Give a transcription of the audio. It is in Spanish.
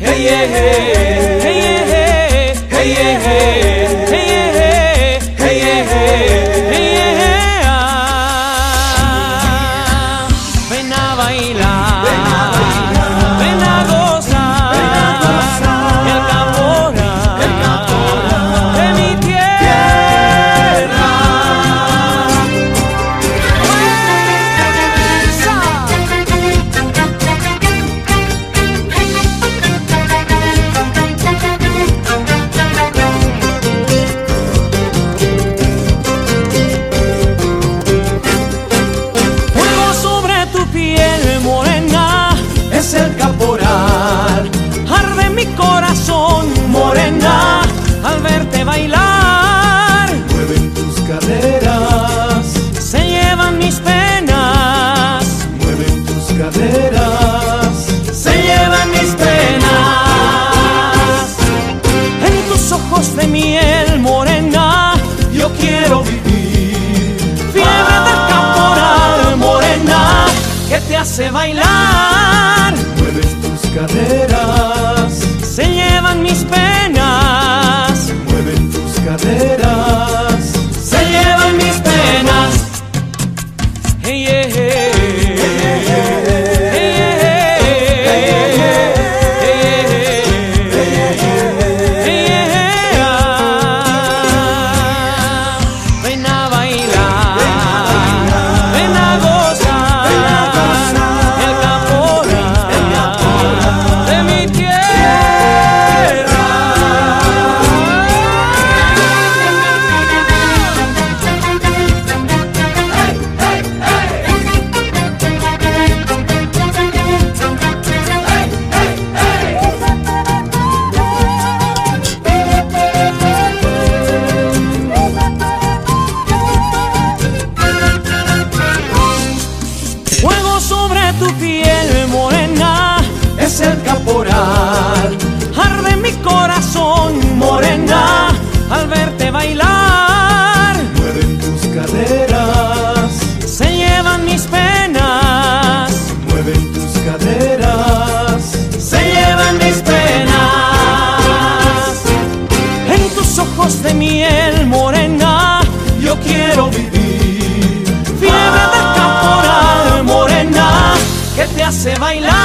hey, hey, hey, hey, hey, hey, hey, hey, hey, hey, ven a bailar, ven a gozar, el caporal de mi tierra. Fuego sobre tu piel morena, es el caporal. Arde mi corazón, morena, al verte bailar. Mueven tus caderas, Se llevan mis penas, mueven tus caderas. se llevan mis penas. En tus ojos de miel morena, yo quiero vivir. Fiebre del caporal morena, que te hace bailar. Mueves tus caderas, Se llevan mis penas, mueven tus caderas. se llevan mis penas. Hey, hey, hey, hey, ven a bailar, ven a gozar, el caporal de mi tierra. Fuego sobre tu piel morena, Es el caporal, arde mi corazón morena, al verte bailar. mueven tus caderas, Se llevan mis penas, mueven tus caderas. se llevan mis penas. En tus ojos de miel morena, yo quiero vivir. Fiebre del caporal morena, que te hace bailar.